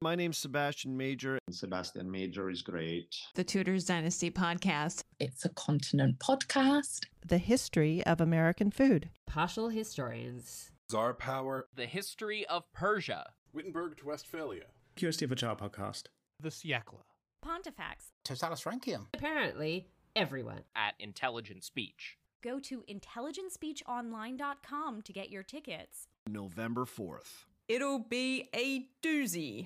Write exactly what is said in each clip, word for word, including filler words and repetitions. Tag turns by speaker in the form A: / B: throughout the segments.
A: My name's Sebastian Major.
B: Sebastian Major is great.
C: The Tudors Dynasty podcast.
D: It's a continent podcast.
E: The history of American food.
F: Partial historians.
G: Tsar Power.
H: The history of Persia.
G: Wittenberg to Westphalia.
I: Curiosity of a Child podcast.
J: The Siècle.
K: Pontifex.
L: Totalis Rankium.
F: Apparently, everyone.
H: At Intelligent Speech.
K: Go to intelligent speech online dot com to get your tickets.
A: November fourth.
M: It'll be a doozy.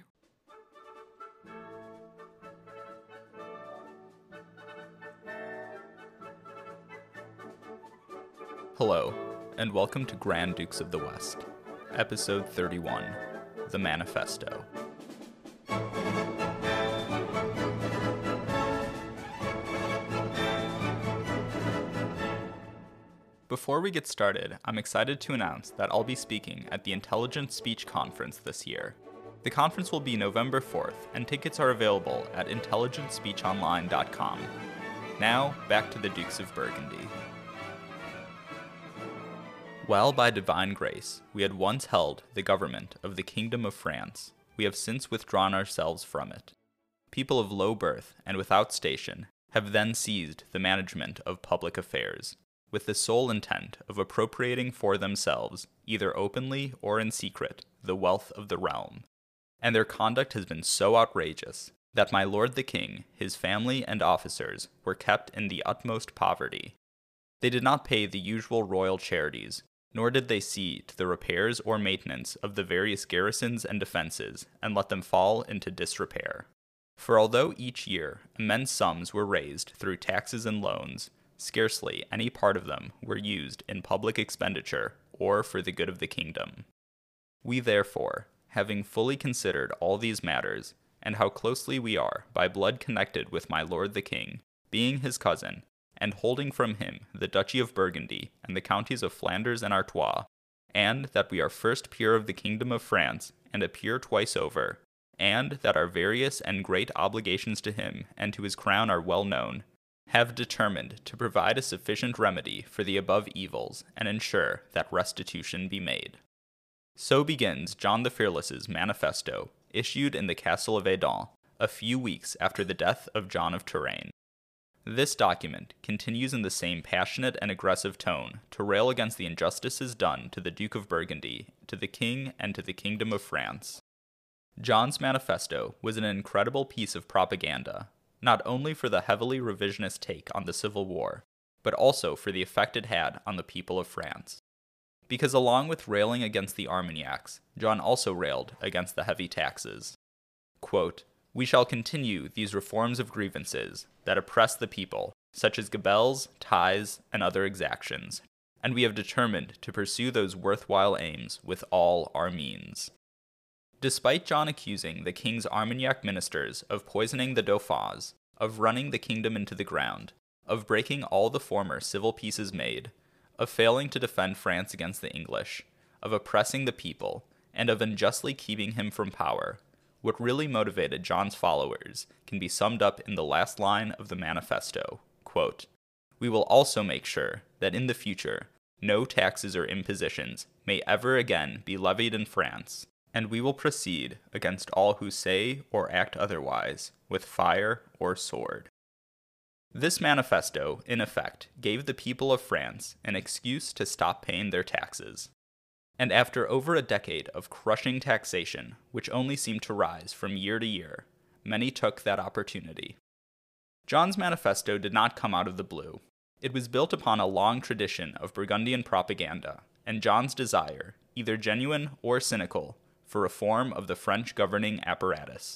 N: Hello, and welcome to Grand Dukes of the West, Episode thirty-one, The Manifesto. Before we get started, I'm excited to announce that I'll be speaking at the Intelligent Speech Conference this year. The conference will be November fourth, and tickets are available at intelligent speech online dot com. Now, back to the Dukes of Burgundy. While by divine grace we had once held the government of the Kingdom of France, we have since withdrawn ourselves from it. People of low birth and without station have then seized the management of public affairs, with the sole intent of appropriating for themselves, either openly or in secret, the wealth of the realm. And their conduct has been so outrageous that my lord the king, his family, and officers were kept in the utmost poverty. They did not pay the usual royal charities, nor did they see to the repairs or maintenance of the various garrisons and defenses, and let them fall into disrepair. For although each year immense sums were raised through taxes and loans, scarcely any part of them were used in public expenditure or for the good of the kingdom. We therefore, having fully considered all these matters, and how closely we are by blood connected with my lord the king, being his cousin, and holding from him the Duchy of Burgundy and the counties of Flanders and Artois, and that we are first peer of the Kingdom of France, and a peer twice over, and that our various and great obligations to him and to his crown are well known, have determined to provide a sufficient remedy for the above evils, and ensure that restitution be made. So begins John the Fearless's manifesto, issued in the castle of Adon, a few weeks after the death of John of Touraine. This document continues in the same passionate and aggressive tone to rail against the injustices done to the Duke of Burgundy, to the king, and to the Kingdom of France. John's manifesto was an incredible piece of propaganda, not only for the heavily revisionist take on the Civil War, but also for the effect it had on the people of France. Because along with railing against the Armagnacs, John also railed against the heavy taxes. Quote, "We shall continue these reforms of grievances that oppress the people, such as gabelles, tithes, and other exactions, and we have determined to pursue those worthwhile aims with all our means." Despite John accusing the king's Armagnac ministers of poisoning the Dauphins, of running the kingdom into the ground, of breaking all the former civil peaces made, of failing to defend France against the English, of oppressing the people, and of unjustly keeping him from power, what really motivated John's followers can be summed up in the last line of the manifesto, quote, "We will also make sure that in the future no taxes or impositions may ever again be levied in France, and we will proceed against all who say or act otherwise with fire or sword." This manifesto, in effect, gave the people of France an excuse to stop paying their taxes. And after over a decade of crushing taxation, which only seemed to rise from year to year, many took that opportunity. John's manifesto did not come out of the blue. It was built upon a long tradition of Burgundian propaganda, and John's desire, either genuine or cynical, for reform of the French governing apparatus.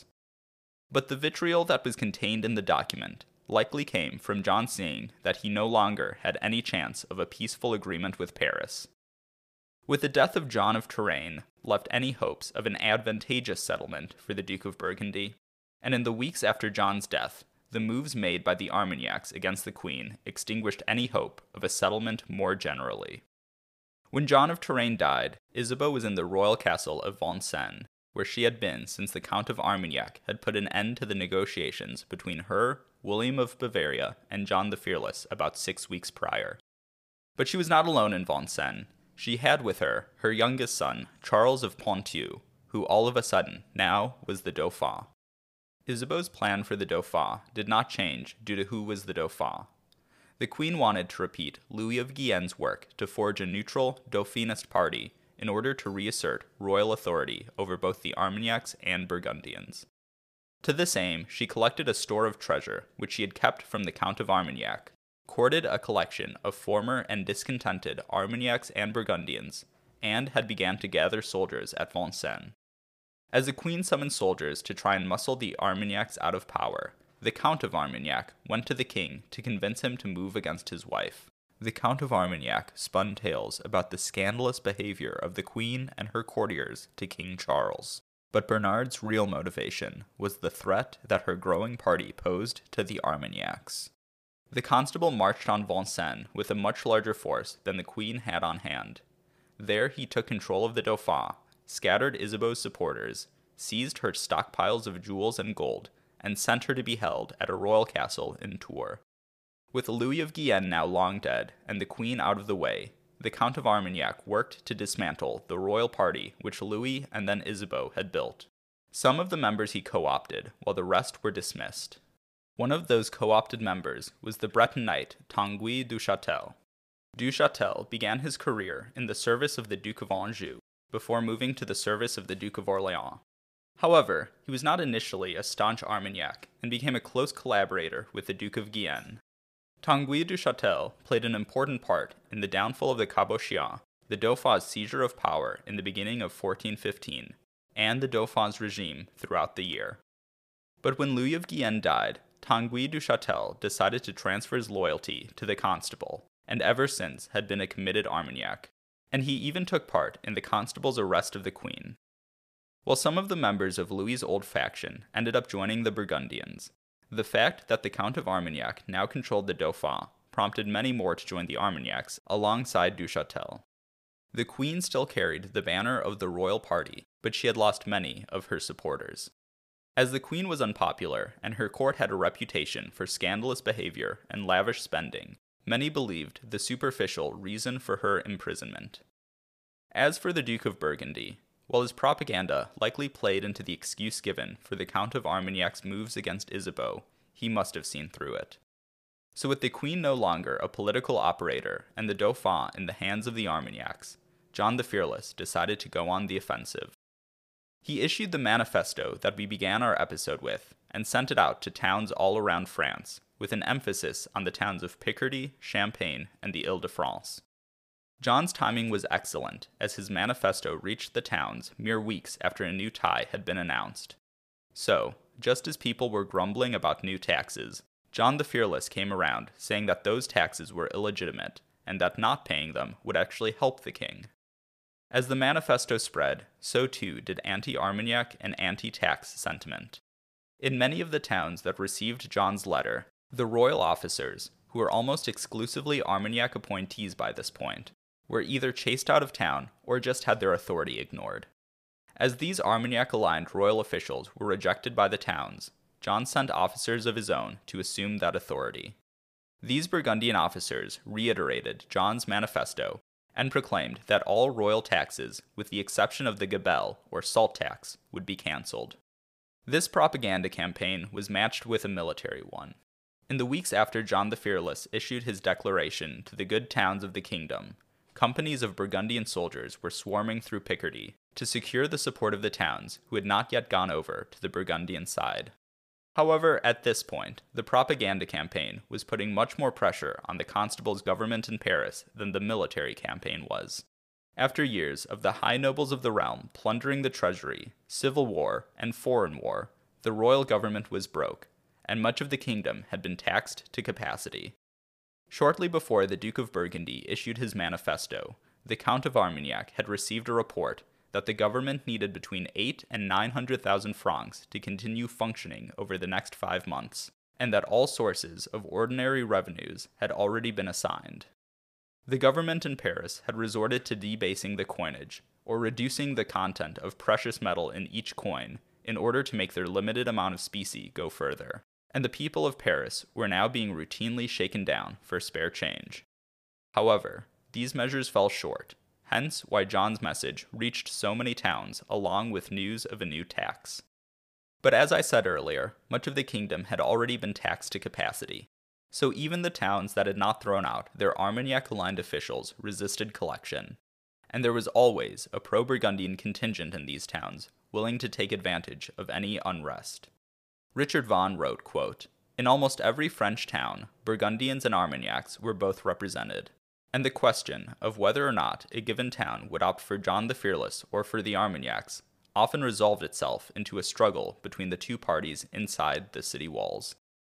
N: But the vitriol that was contained in the document likely came from John seeing that he no longer had any chance of a peaceful agreement with Paris. With the death of John of Touraine left any hopes of an advantageous settlement for the Duke of Burgundy, and in the weeks after John's death, the moves made by the Armagnacs against the Queen extinguished any hope of a settlement more generally. When John of Touraine died, Isabeau was in the royal castle of Vincennes, where she had been since the Count of Armagnac had put an end to the negotiations between her, William of Bavaria, and John the Fearless about six weeks prior. But she was not alone in Vincennes. She had with her her youngest son, Charles of Ponthieu, who all of a sudden now was the Dauphin. Isabeau's plan for the Dauphin did not change due to who was the Dauphin. The queen wanted to repeat Louis of Guienne's work to forge a neutral Dauphinist party in order to reassert royal authority over both the Armagnacs and Burgundians. To this aim, she collected a store of treasure which she had kept from the Count of Armagnac, courted a collection of former and discontented Armagnacs and Burgundians, and had began to gather soldiers at Vincennes. As the queen summoned soldiers to try and muscle the Armagnacs out of power, the Count of Armagnac went to the king to convince him to move against his wife. The Count of Armagnac spun tales about the scandalous behavior of the queen and her courtiers to King Charles. But Bernard's real motivation was the threat that her growing party posed to the Armagnacs. The constable marched on Vincennes with a much larger force than the queen had on hand. There he took control of the Dauphin, scattered Isabeau's supporters, seized her stockpiles of jewels and gold, and sent her to be held at a royal castle in Tours. With Louis of Guienne now long dead and the queen out of the way, the Count of Armagnac worked to dismantle the royal party which Louis and then Isabeau had built. Some of the members he co-opted, while the rest were dismissed. One of those co-opted members was the Breton knight Tanguy du Châtel. Du Châtel began his career in the service of the Duke of Anjou, before moving to the service of the Duke of Orléans. However, he was not initially a staunch Armagnac, and became a close collaborator with the Duke of Guienne. Tanguy du Châtel played an important part in the downfall of the Cabotians, the Dauphin's seizure of power in the beginning of fourteen fifteen, and the Dauphin's regime throughout the year. But when Louis of Guienne died, Tanguy du Châtel decided to transfer his loyalty to the constable, and ever since had been a committed Armagnac, and he even took part in the constable's arrest of the queen. While some of the members of Louis's old faction ended up joining the Burgundians, the fact that the Count of Armagnac now controlled the Dauphin prompted many more to join the Armagnacs alongside du Châtel. The queen still carried the banner of the royal party, but she had lost many of her supporters. As the queen was unpopular and her court had a reputation for scandalous behavior and lavish spending, many believed the superficial reason for her imprisonment. As for the Duke of Burgundy, while his propaganda likely played into the excuse given for the Count of Armagnac's moves against Isabeau, he must have seen through it. So with the queen no longer a political operator and the Dauphin in the hands of the Armagnacs, John the Fearless decided to go on the offensive. He issued the manifesto that we began our episode with and sent it out to towns all around France, with an emphasis on the towns of Picardy, Champagne, and the Ile-de-France. John's timing was excellent, as his manifesto reached the towns mere weeks after a new tie had been announced. So, just as people were grumbling about new taxes, John the Fearless came around saying that those taxes were illegitimate, and that not paying them would actually help the king. As the manifesto spread, so too did anti-Armagnac and anti-tax sentiment. In many of the towns that received John's letter, the royal officers, who were almost exclusively Armagnac appointees by this point, were either chased out of town or just had their authority ignored. As these Armagnac-aligned royal officials were rejected by the towns, John sent officers of his own to assume that authority. These Burgundian officers reiterated John's manifesto and proclaimed that all royal taxes, with the exception of the gabelle, or salt tax, would be cancelled. This propaganda campaign was matched with a military one. In the weeks after John the Fearless issued his declaration to the good towns of the kingdom, companies of Burgundian soldiers were swarming through Picardy to secure the support of the towns who had not yet gone over to the Burgundian side. However, at this point, the propaganda campaign was putting much more pressure on the constable's government in Paris than the military campaign was. After years of the high nobles of the realm plundering the treasury, civil war, and foreign war, the royal government was broke, and much of the kingdom had been taxed to capacity. Shortly before the Duke of Burgundy issued his manifesto, the Count of Armagnac had received a report that the government needed between eight and nine hundred thousand francs to continue functioning over the next five months, and that all sources of ordinary revenues had already been assigned. The government in Paris had resorted to debasing the coinage, or reducing the content of precious metal in each coin, in order to make their limited amount of specie go further, and the people of Paris were now being routinely shaken down for spare change. However, these measures fell short, hence why John's message reached so many towns along with news of a new tax. But as I said earlier, much of the kingdom had already been taxed to capacity, so even the towns that had not thrown out their Armagnac-aligned officials resisted collection, and there was always a pro-Burgundian contingent in these towns willing to take advantage of any unrest. Richard Vaughan wrote, quote, "In almost every French town, Burgundians and Armagnacs were both represented, and the question of whether or not a given town would opt for John the Fearless or for the Armagnacs often resolved itself into a struggle between the two parties inside the city walls."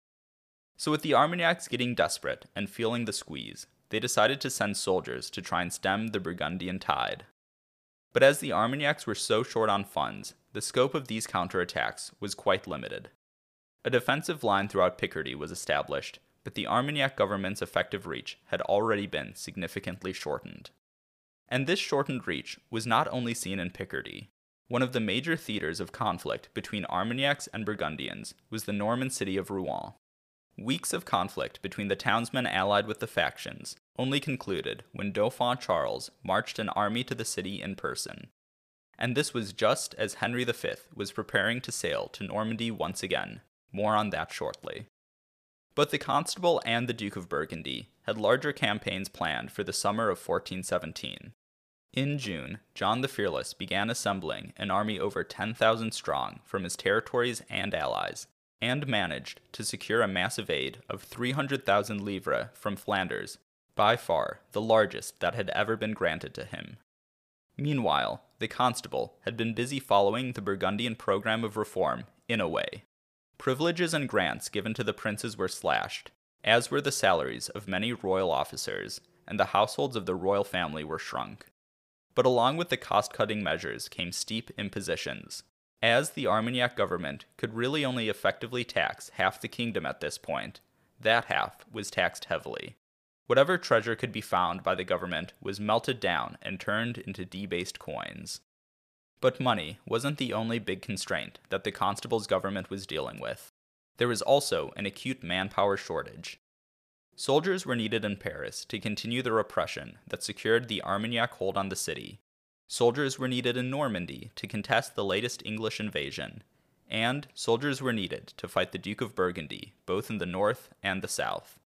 N: So with the Armagnacs getting desperate and feeling the squeeze, they decided to send soldiers to try and stem the Burgundian tide. But as the Armagnacs were so short on funds, the scope of these counterattacks was quite limited. A defensive line throughout Picardy was established, but the Armagnac government's effective reach had already been significantly shortened. And this shortened reach was not only seen in Picardy. One of the major theaters of conflict between Armagnacs and Burgundians was the Norman city of Rouen. Weeks of conflict between the townsmen allied with the factions only concluded when Dauphin Charles marched an army to the city in person. And this was just as Henry the Fifth was preparing to sail to Normandy once again. More on that shortly. But the Constable and the Duke of Burgundy had larger campaigns planned for the summer of fourteen seventeen. In June, John the Fearless began assembling an army over ten thousand strong from his territories and allies, and managed to secure a massive aid of three hundred thousand livres from Flanders, by far the largest that had ever been granted to him. Meanwhile, the Constable had been busy following the Burgundian program of reform in a way. Privileges and grants given to the princes were slashed, as were the salaries of many royal officers, and the households of the royal family were shrunk. But along with the cost-cutting measures came steep impositions. As the Armagnac government could really only effectively tax half the kingdom at this point, that half was taxed heavily. Whatever treasure could be found by the government was melted down and turned into debased coins. But money wasn't the only big constraint that the Constable's government was dealing with. There was also an acute manpower shortage. Soldiers were needed in Paris to continue the repression that secured the Armagnac hold on the city. Soldiers were needed in Normandy to contest the latest English invasion, and soldiers were needed to fight the Duke of Burgundy, both in the north and the south.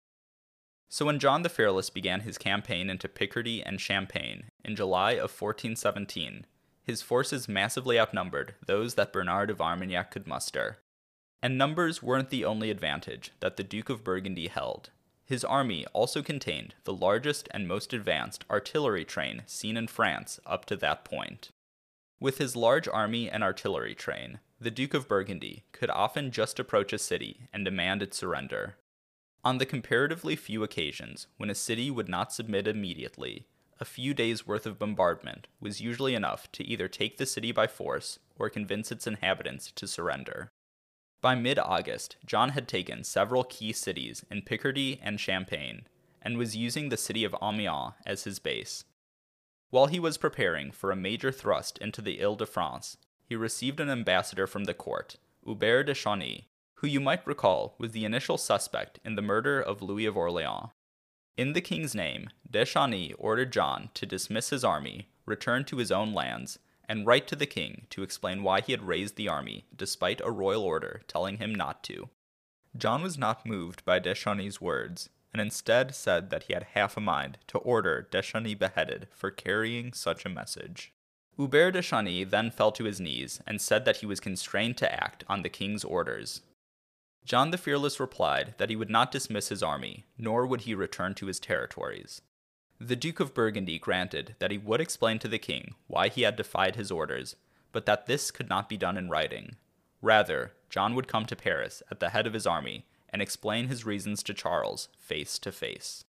N: So when John the Fearless began his campaign into Picardy and Champagne in July of fourteen seventeen, his forces massively outnumbered those that Bernard of Armagnac could muster. And numbers weren't the only advantage that the Duke of Burgundy held. His army also contained the largest and most advanced artillery train seen in France up to that point. With his large army and artillery train, the Duke of Burgundy could often just approach a city and demand its surrender. On the comparatively few occasions when a city would not submit immediately, a few days' worth of bombardment was usually enough to either take the city by force or convince its inhabitants to surrender. By mid-August, John had taken several key cities in Picardy and Champagne, and was using the city of Amiens as his base. While he was preparing for a major thrust into the Ile-de-France, he received an ambassador from the court, Hubert de Chauny, who you might recall was the initial suspect in the murder of Louis of Orleans. In the king's name, de Chauny ordered John to dismiss his army, return to his own lands, and write to the king to explain why he had raised the army despite a royal order telling him not to. John was not moved by de Chauny's words, and instead said that he had half a mind to order de Chauny beheaded for carrying such a message. Hubert de Chauny then fell to his knees and said that he was constrained to act on the king's orders. John the Fearless replied that he would not dismiss his army, nor would he return to his territories. The Duke of Burgundy granted that he would explain to the king why he had defied his orders, but that this could not be done in writing. Rather, John would come to Paris at the head of his army and explain his reasons to Charles face to face.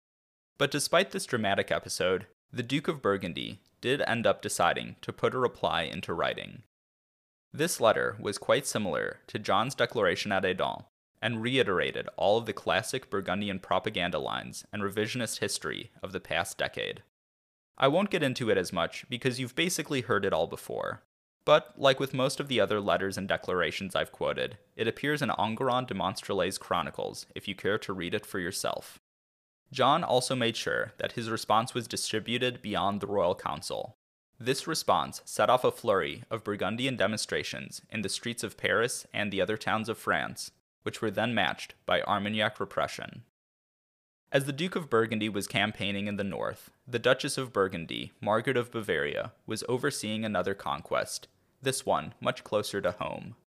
N: But despite this dramatic episode, the Duke of Burgundy did end up deciding to put a reply into writing. This letter was quite similar to John's declaration at Edon, and reiterated all of the classic Burgundian propaganda lines and revisionist history of the past decade. I won't get into it as much because you've basically heard it all before, but like with most of the other letters and declarations I've quoted, it appears in Enguerrand de Monstrelet's chronicles if you care to read it for yourself. John also made sure that his response was distributed beyond the royal council. This response set off a flurry of Burgundian demonstrations in the streets of Paris and the other towns of France, which were then matched by Armagnac repression. As the Duke of Burgundy was campaigning in the north, the Duchess of Burgundy, Margaret of Bavaria, was overseeing another conquest, this one much closer to home.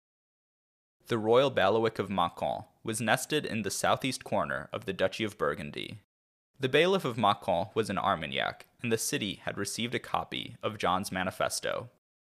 N: The royal bailiwick of Mâcon was nested in the southeast corner of the Duchy of Burgundy. The bailiff of Mâcon was an Armagnac, and the city had received a copy of John's manifesto.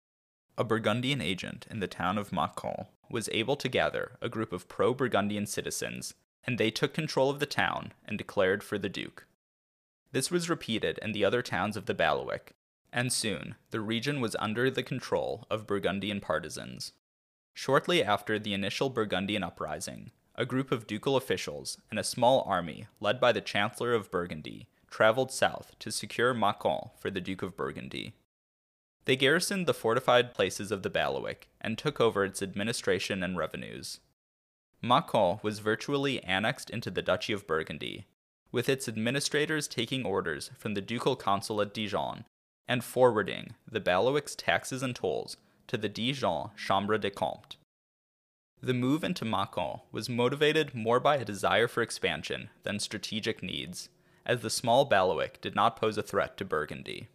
N: A Burgundian agent in the town of Mâcon was able to gather a group of pro-Burgundian citizens, and they took control of the town and declared for the Duke. This was repeated in the other towns of the bailiwick, and soon the region was under the control of Burgundian partisans. Shortly after the initial Burgundian uprising, a group of ducal officials and a small army led by the Chancellor of Burgundy traveled south to secure Mâcon for the Duke of Burgundy. They garrisoned the fortified places of the bailiwick and took over its administration and revenues. Mâcon was virtually annexed into the Duchy of Burgundy, with its administrators taking orders from the ducal council at Dijon and forwarding the bailiwick's taxes and tolls to the Dijon Chambre des Comptes. The move into Mâcon was motivated more by a desire for expansion than strategic needs, as the small bailiwick did not pose a threat to Burgundy.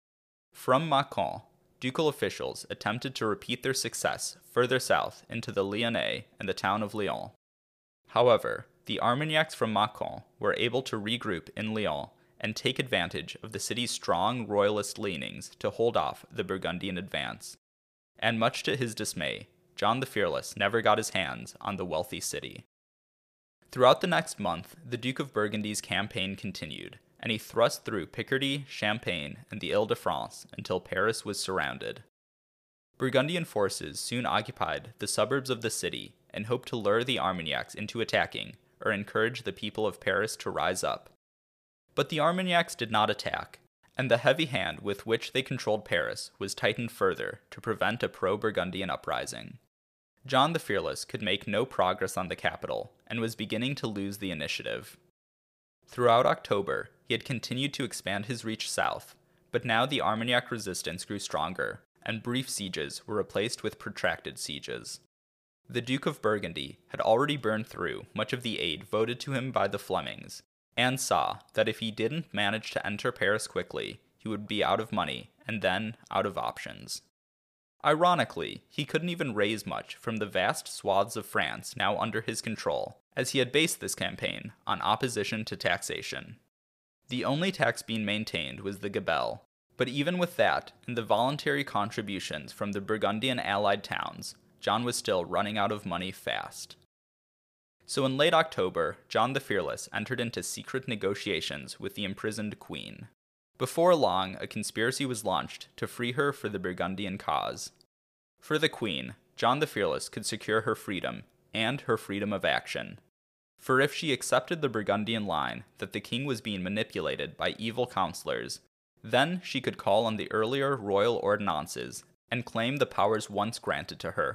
N: From Mâcon, ducal officials attempted to repeat their success further south into the Lyonnais and the town of Lyon. However, the Armagnacs from Mâcon were able to regroup in Lyon and take advantage of the city's strong royalist leanings to hold off the Burgundian advance. And much to his dismay, John the Fearless never got his hands on the wealthy city. Throughout the next month, the Duke of Burgundy's campaign continued, and he thrust through Picardy, Champagne, and the Ile-de-France until Paris was surrounded. Burgundian forces soon occupied the suburbs of the city and hoped to lure the Armagnacs into attacking or encourage the people of Paris to rise up. But the Armagnacs did not attack, and the heavy hand with which they controlled Paris was tightened further to prevent a pro-Burgundian uprising. John the Fearless could make no progress on the capital and was beginning to lose the initiative. Throughout October, he had continued to expand his reach south, but now the Armagnac resistance grew stronger, and brief sieges were replaced with protracted sieges. The Duke of Burgundy had already burned through much of the aid voted to him by the Flemings, and saw that if he didn't manage to enter Paris quickly, he would be out of money and then out of options. Ironically, he couldn't even raise much from the vast swaths of France now under his control, as he had based this campaign on opposition to taxation. The only tax being maintained was the gabelle, but even with that and the voluntary contributions from the Burgundian allied towns, John was still running out of money fast. So in late October, John the Fearless entered into secret negotiations with the imprisoned queen. Before long, a conspiracy was launched to free her for the Burgundian cause. For the queen, John the Fearless could secure her freedom, and her freedom of action. For if she accepted the Burgundian line that the king was being manipulated by evil counselors, then she could call on the earlier royal ordinances and claim the powers once granted to her.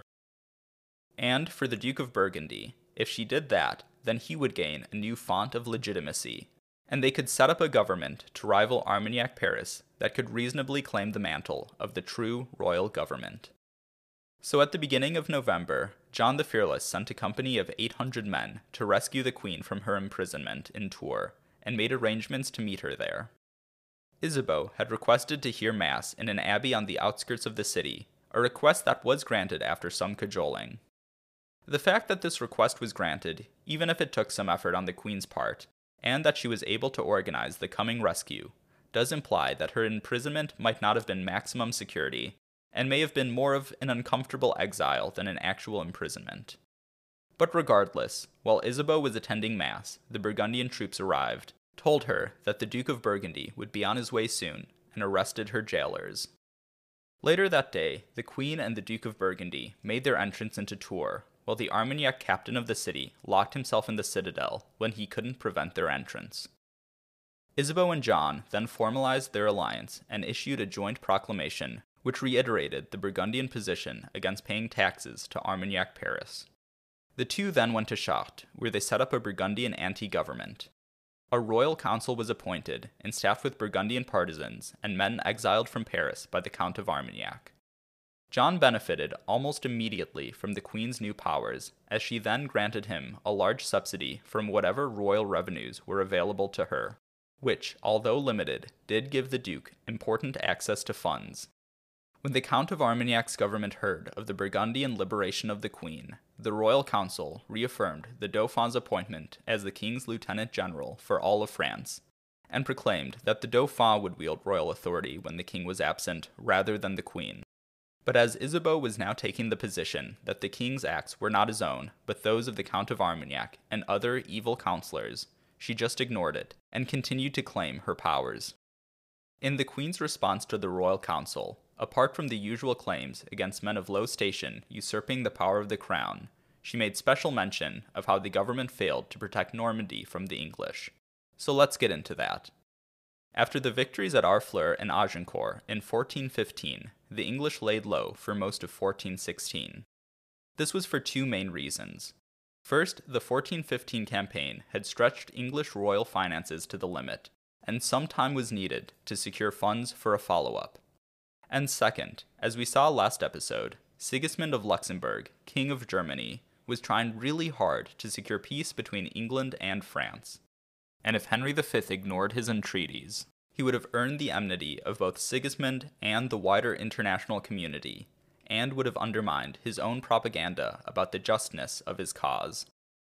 N: And for the Duke of Burgundy, if she did that, then he would gain a new font of legitimacy, and they could set up a government to rival Armagnac Paris that could reasonably claim the mantle of the true royal government. So at the beginning of November, John the Fearless sent a company of eight hundred men to rescue the queen from her imprisonment in Tours, and made arrangements to meet her there. Isabeau had requested to hear mass in an abbey on the outskirts of the city, a request that was granted after some cajoling. The fact that this request was granted, even if it took some effort on the queen's part, and that she was able to organize the coming rescue, does imply that her imprisonment might not have been maximum security, and may have been more of an uncomfortable exile than an actual imprisonment. But regardless, while Isabeau was attending mass, the Burgundian troops arrived, told her that the Duke of Burgundy would be on his way soon, and arrested her jailers. Later that day, the Queen and the Duke of Burgundy made their entrance into Tours, while the Armagnac captain of the city locked himself in the citadel when he couldn't prevent their entrance. Isabeau and John then formalized their alliance and issued a joint proclamation which reiterated the Burgundian position against paying taxes to Armagnac Paris. The two then went to Chartres, where they set up a Burgundian anti-government. A royal council was appointed and staffed with Burgundian partisans and men exiled from Paris by the Count of Armagnac. John benefited almost immediately from the Queen's new powers, as she then granted him a large subsidy from whatever royal revenues were available to her, which, although limited, did give the Duke important access to funds. When the Count of Armagnac's government heard of the Burgundian liberation of the Queen, the Royal Council reaffirmed the Dauphin's appointment as the King's Lieutenant General for all of France, and proclaimed that the Dauphin would wield royal authority when the King was absent, rather than the Queen. But as Isabeau was now taking the position that the King's acts were not his own, but those of the Count of Armagnac and other evil counselors, she just ignored it, and continued to claim her powers. In the Queen's response to the Royal Council, apart from the usual claims against men of low station usurping the power of the crown, she made special mention of how the government failed to protect Normandy from the English. So let's get into that. After the victories at Harfleur and Agincourt in fourteen fifteen, the English laid low for most of fourteen sixteen. This was for two main reasons. First, the fourteen fifteen campaign had stretched English royal finances to the limit, and some time was needed to secure funds for a follow-up. And second, as we saw last episode, Sigismund of Luxembourg, King of Germany, was trying really hard to secure peace between England and France. And if Henry the Fifth ignored his entreaties, he would have earned the enmity of both Sigismund and the wider international community, and would have undermined his own propaganda about the justness of his cause.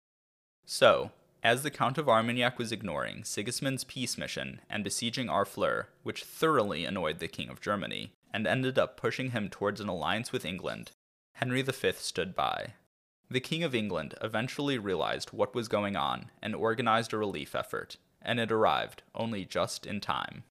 N: So, as the Count of Armagnac was ignoring Sigismund's peace mission and besieging Harfleur, which thoroughly annoyed the King of Germany, and ended up pushing him towards an alliance with England, Henry the Fifth stood by. The King of England eventually realized what was going on and organized a relief effort, and it arrived only just in time.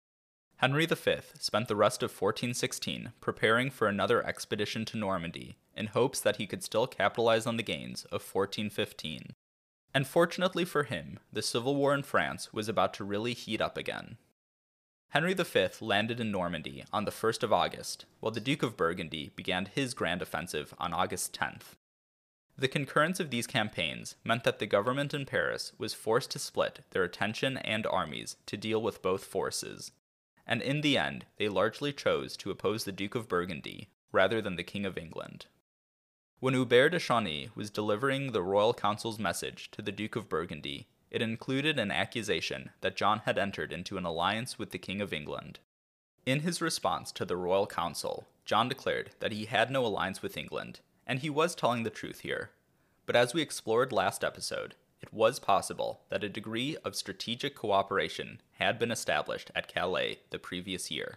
N: Henry the Fifth spent the rest of fourteen sixteen preparing for another expedition to Normandy in hopes that he could still capitalize on the gains of fourteen fifteen. And fortunately for him, the civil war in France was about to really heat up again. Henry the Fifth landed in Normandy on the first of August, while the Duke of Burgundy began his grand offensive on August tenth. The concurrence of these campaigns meant that the government in Paris was forced to split their attention and armies to deal with both forces, and in the end they largely chose to oppose the Duke of Burgundy rather than the King of England. When Hubert de Chauny was delivering the Royal Council's message to the Duke of Burgundy, it included an accusation that John had entered into an alliance with the King of England. In his response to the Royal Council, John declared that he had no alliance with England, and he was telling the truth here. But as we explored last episode, it was possible that a degree of strategic cooperation had been established at Calais the previous year.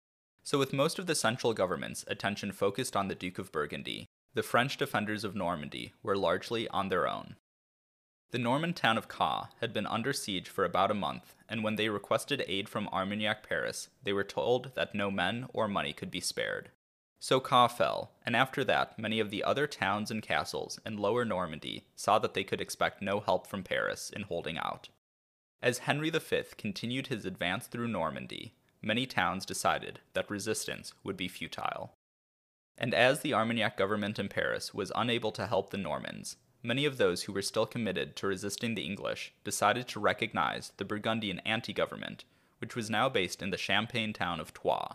N: So with most of the central government's attention focused on the Duke of Burgundy, the French defenders of Normandy were largely on their own. The Norman town of Caen had been under siege for about a month, and when they requested aid from Armagnac Paris, they were told that no men or money could be spared. So Caen fell, and after that many of the other towns and castles in Lower Normandy saw that they could expect no help from Paris in holding out. As Henry the Fifth continued his advance through Normandy, many towns decided that resistance would be futile. And as the Armagnac government in Paris was unable to help the Normans, many of those who were still committed to resisting the English decided to recognize the Burgundian anti-government, which was now based in the Champagne town of Troyes.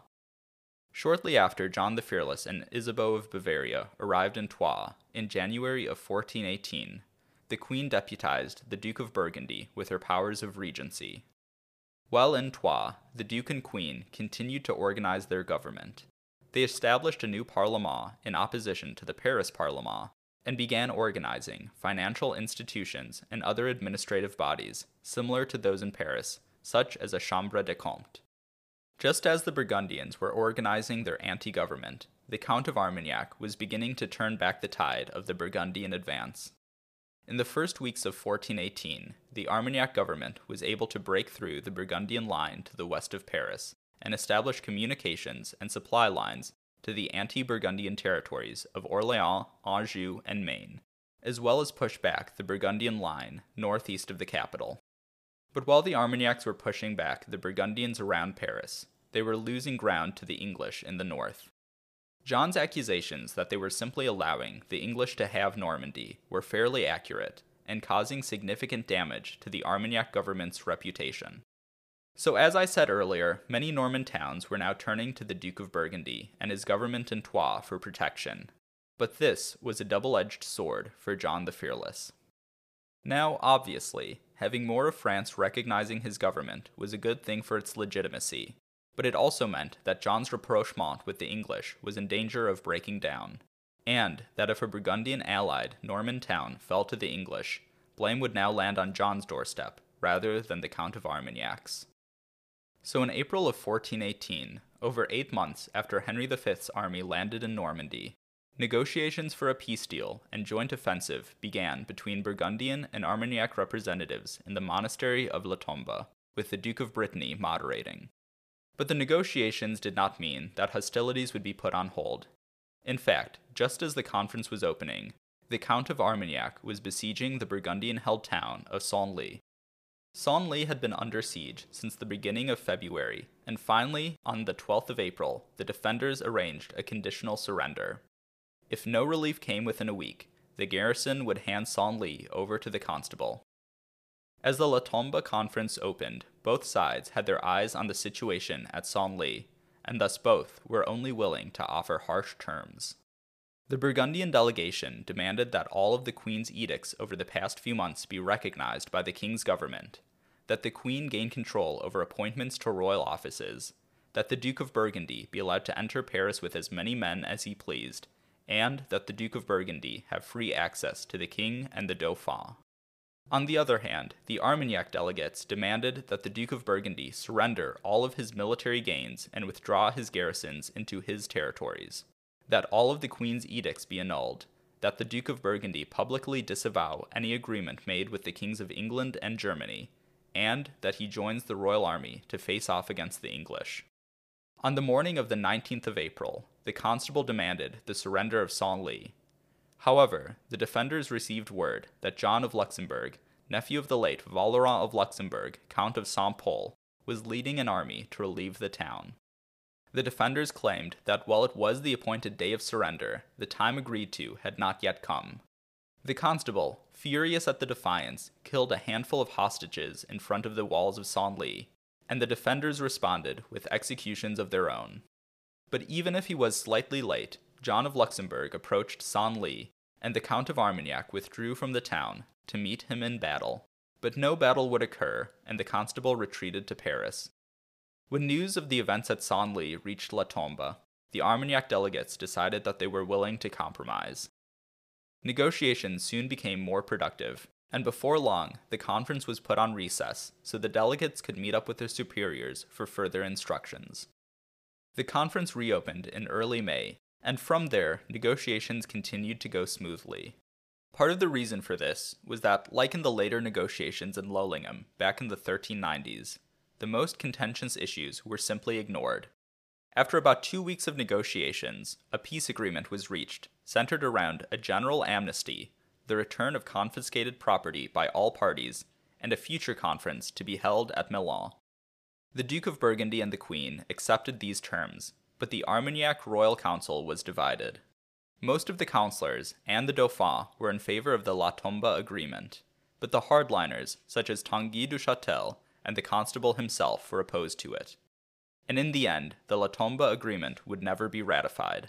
N: Shortly after John the Fearless and Isabeau of Bavaria arrived in Troyes in January of fourteen eighteen, the Queen deputized the Duke of Burgundy with her powers of regency. While in Troyes, the Duke and Queen continued to organize their government. They established a new Parlement in opposition to the Paris Parlement, and began organizing financial institutions and other administrative bodies similar to those in Paris, such as a Chambre des Comptes. Just as the Burgundians were organizing their anti-government, the Count of Armagnac was beginning to turn back the tide of the Burgundian advance. In the first weeks of fourteen eighteen, the Armagnac government was able to break through the Burgundian line to the west of Paris and establish communications and supply lines to the anti-Burgundian territories of Orléans, Anjou, and Maine, as well as push back the Burgundian line northeast of the capital. But while the Armagnacs were pushing back the Burgundians around Paris, they were losing ground to the English in the north. John's accusations that they were simply allowing the English to have Normandy were fairly accurate, and causing significant damage to the Armagnac government's reputation. So as I said earlier, many Norman towns were now turning to the Duke of Burgundy and his government in Troyes for protection. But this was a double-edged sword for John the Fearless. Now, obviously, having more of France recognizing his government was a good thing for its legitimacy, but it also meant that John's rapprochement with the English was in danger of breaking down, and that if a Burgundian-allied Norman town fell to the English, blame would now land on John's doorstep rather than the Count of Armagnac's. So in April of fourteen eighteen, over eight months after Henry the Fifth's army landed in Normandy, negotiations for a peace deal and joint offensive began between Burgundian and Armagnac representatives in the monastery of La Tombe, with the Duke of Brittany moderating. But the negotiations did not mean that hostilities would be put on hold. In fact, just as the conference was opening, the Count of Armagnac was besieging the Burgundian-held town of Senlis. Senlis had been under siege since the beginning of February, and finally, on the twelfth of April, the defenders arranged a conditional surrender. If no relief came within a week, the garrison would hand Senlis over to the constable. As the La Tombe conference opened, both sides had their eyes on the situation at Senlis, and thus both were only willing to offer harsh terms. The Burgundian delegation demanded that all of the Queen's edicts over the past few months be recognized by the King's government, that the Queen gain control over appointments to royal offices, that the Duke of Burgundy be allowed to enter Paris with as many men as he pleased, and that the Duke of Burgundy have free access to the King and the Dauphin. On the other hand, the Armagnac delegates demanded that the Duke of Burgundy surrender all of his military gains and withdraw his garrisons into his territories, that all of the Queen's edicts be annulled, that the Duke of Burgundy publicly disavow any agreement made with the kings of England and Germany, and that he joins the royal army to face off against the English. On the morning of the nineteenth of April, the constable demanded the surrender of Senlis. However, the defenders received word that John of Luxembourg, nephew of the late Valoran of Luxembourg, Count of Saint-Pol, was leading an army to relieve the town. The defenders claimed that while it was the appointed day of surrender, the time agreed to had not yet come. The constable, furious at the defiance, killed a handful of hostages in front of the walls of Senlis, and the defenders responded with executions of their own. But even if he was slightly late, John of Luxembourg approached Senlis, and the Count of Armagnac withdrew from the town to meet him in battle. But no battle would occur, and the constable retreated to Paris. When news of the events at Senlis reached La Tombe, the Armagnac delegates decided that they were willing to compromise. Negotiations soon became more productive, and before long, the conference was put on recess so the delegates could meet up with their superiors for further instructions. The conference reopened in early May, and from there, negotiations continued to go smoothly. Part of the reason for this was that, like in the later negotiations in Lollingham back in the thirteen nineties, the most contentious issues were simply ignored. After about two weeks of negotiations, a peace agreement was reached, centered around a general amnesty, the return of confiscated property by all parties, and a future conference to be held at Milan. The Duke of Burgundy and the Queen accepted these terms, but the Armagnac Royal Council was divided. Most of the councillors and the Dauphin were in favor of the La Tombe agreement, but the hardliners, such as Tanguy du Châtel and the constable himself, were opposed to it. And in the end, the La Tombe agreement would never be ratified.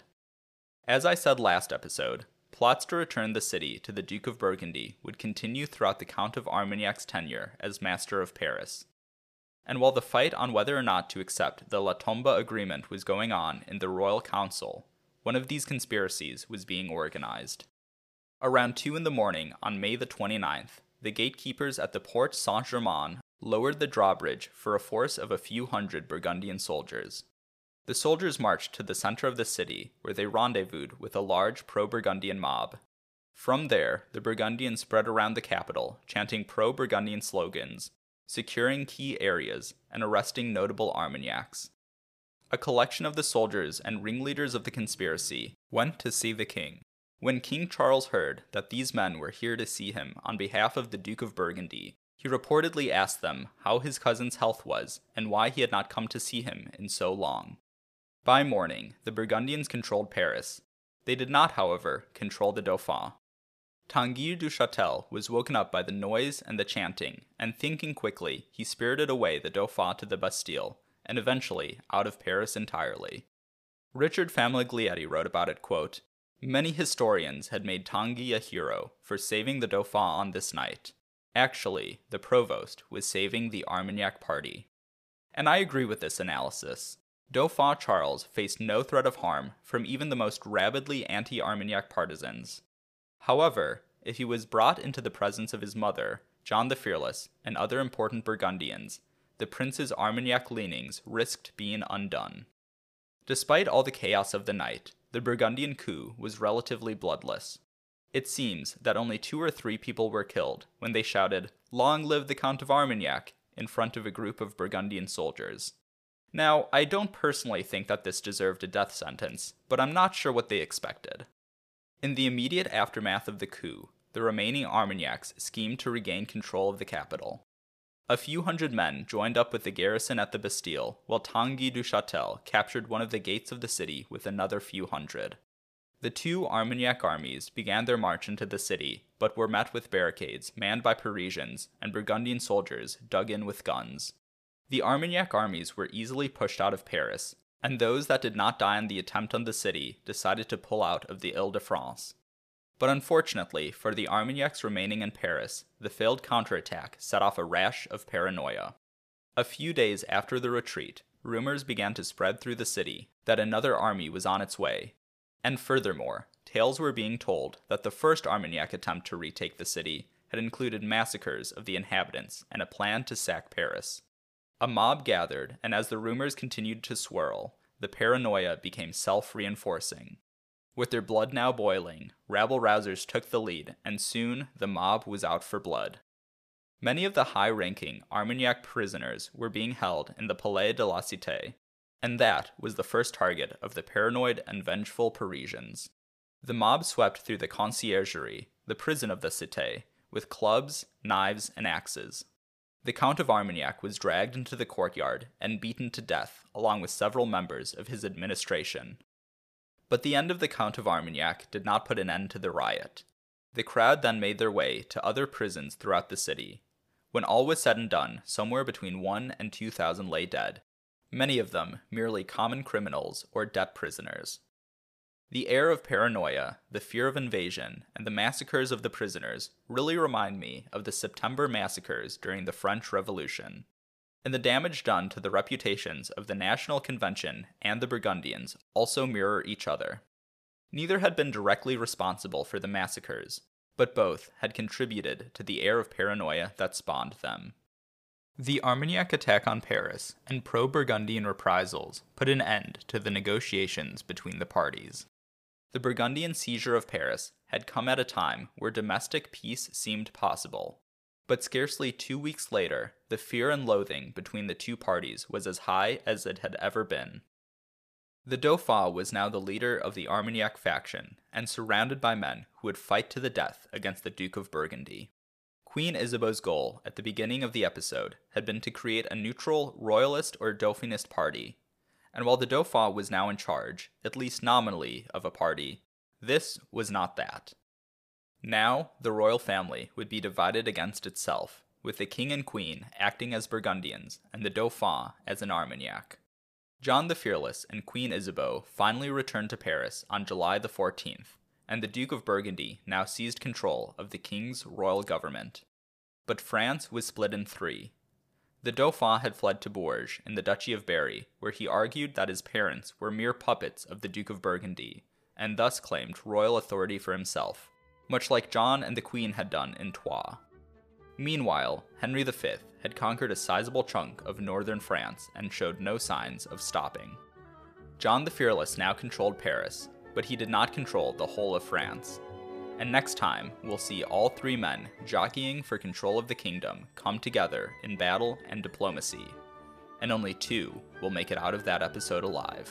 N: As I said last episode, plots to return the city to the Duke of Burgundy would continue throughout the Count of Armagnac's tenure as master of Paris. And while the fight on whether or not to accept the La Tombe agreement was going on in the Royal Council, one of these conspiracies was being organized. Around two in the morning on May the twenty-ninth, the gatekeepers at the Porte Saint-Germain lowered the drawbridge for a force of a few hundred Burgundian soldiers. The soldiers marched to the center of the city, where they rendezvoused with a large pro-Burgundian mob. From there, the Burgundians spread around the capital, chanting pro-Burgundian slogans, securing key areas, and arresting notable Armagnacs. A collection of the soldiers and ringleaders of the conspiracy went to see the king. When King Charles heard that these men were here to see him on behalf of the Duke of Burgundy, he reportedly asked them how his cousin's health was and why he had not come to see him in so long. By morning, the Burgundians controlled Paris. They did not, however, control the Dauphin. Tanguy du Châtel was woken up by the noise and the chanting, and thinking quickly, he spirited away the Dauphin to the Bastille, and eventually out of Paris entirely. Richard Famiglietti wrote about it, quote, "Many historians had made Tanguy a hero for saving the Dauphin on this night. Actually, the provost was saving the Armagnac party." And I agree with this analysis. Dauphin Charles faced no threat of harm from even the most rabidly anti-Armagnac partisans. However, if he was brought into the presence of his mother, John the Fearless, and other important Burgundians, the prince's Armagnac leanings risked being undone. Despite all the chaos of the night, the Burgundian coup was relatively bloodless. It seems that only two or three people were killed when they shouted, "Long live the Count of Armagnac," in front of a group of Burgundian soldiers. Now, I don't personally think that this deserved a death sentence, but I'm not sure what they expected. In the immediate aftermath of the coup, the remaining Armagnacs schemed to regain control of the capital. A few hundred men joined up with the garrison at the Bastille, while Tanguy du Châtel captured one of the gates of the city with another few hundred. The two Armagnac armies began their march into the city, but were met with barricades manned by Parisians, and Burgundian soldiers dug in with guns. The Armagnac armies were easily pushed out of Paris, and those that did not die in the attempt on the city decided to pull out of the Ile-de-France. But unfortunately for the Armagnacs remaining in Paris, the failed counterattack set off a rash of paranoia. A few days after the retreat, rumors began to spread through the city that another army was on its way, and furthermore, tales were being told that the first Armagnac attempt to retake the city had included massacres of the inhabitants and a plan to sack Paris. A mob gathered, and as the rumors continued to swirl, the paranoia became self-reinforcing. With their blood now boiling, rabble-rousers took the lead, and soon the mob was out for blood. Many of the high-ranking Armagnac prisoners were being held in the Palais de la Cité, and that was the first target of the paranoid and vengeful Parisians. The mob swept through the Conciergerie, the prison of the Cité, with clubs, knives, and axes. The Count of Armagnac was dragged into the courtyard and beaten to death, along with several members of his administration. But the end of the Count of Armagnac did not put an end to the riot. The crowd then made their way to other prisons throughout the city. When all was said and done, somewhere between one and two thousand lay dead, many of them merely common criminals or debt prisoners. The air of paranoia, the fear of invasion, and the massacres of the prisoners really remind me of the September massacres during the French Revolution. And the damage done to the reputations of the National Convention and the Burgundians also mirror each other. Neither had been directly responsible for the massacres, but both had contributed to the air of paranoia that spawned them. The Armagnac attack on Paris and pro-Burgundian reprisals put an end to the negotiations between the parties. The Burgundian seizure of Paris had come at a time where domestic peace seemed possible, but scarcely two weeks later, the fear and loathing between the two parties was as high as it had ever been. The Dauphin was now the leader of the Armagnac faction, and surrounded by men who would fight to the death against the Duke of Burgundy. Queen Isabeau's goal at the beginning of the episode had been to create a neutral royalist or Dauphinist party, and while the Dauphin was now in charge, at least nominally, of a party, this was not that. Now, the royal family would be divided against itself, with the king and queen acting as Burgundians and the Dauphin as an Armagnac. John the Fearless and Queen Isabeau finally returned to Paris on July the fourteenth, and the Duke of Burgundy now seized control of the king's royal government. But France was split in three. The Dauphin had fled to Bourges in the Duchy of Berry, where he argued that his parents were mere puppets of the Duke of Burgundy, and thus claimed royal authority for himself, much like John and the Queen had done in Troyes. Meanwhile, Henry the Fifth had conquered a sizable chunk of northern France and showed no signs of stopping. John the Fearless now controlled Paris, but he did not control the whole of France. And next time, we'll see all three men jockeying for control of the kingdom come together in battle and diplomacy, and only two will make it out of that episode alive.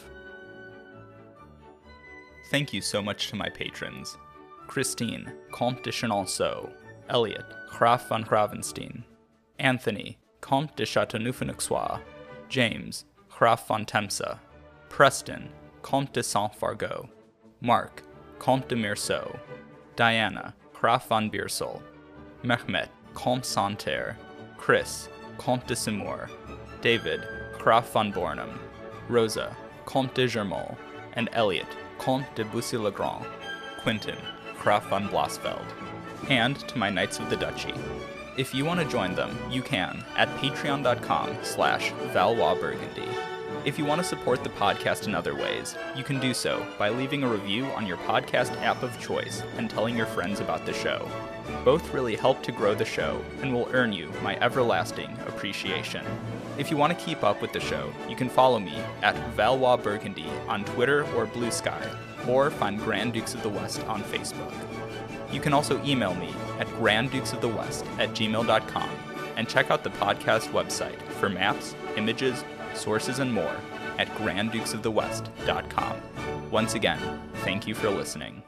N: Thank you so much to my patrons: Christine, Comte de Chenonceau; Elliot, Graf von Gravenstein; Anthony, Comte de Châteauneuf-en-Auxois; James, Graf von Temse; Preston, Comte de Saint-Fargeau; Mark, Comte de Meursault; Diana, Graf von Beersel, Mehmet, Comte Santerre, Chris, Comte de Seymour, David, Graf von Bornum, Rosa, Comte de Germont, and Elliot, Comte de Bussy-le-Grand, Quentin, Graf von Blossfeld, and to my Knights of the Duchy. If you want to join them, you can at patreon.com slash ValoisBurgundy. If you want to support the podcast in other ways, you can do so by leaving a review on your podcast app of choice and telling your friends about the show. Both really help to grow the show and will earn you my everlasting appreciation. If you want to keep up with the show, you can follow me at ValoisBurgundy on Twitter or Blue Sky, or find Grand Dukes of the West on Facebook. You can also email me at granddukesofthewest at gmail dot com and check out the podcast website for maps, images, sources, and more at grand dukes of the west dot com. Once again, thank you for listening.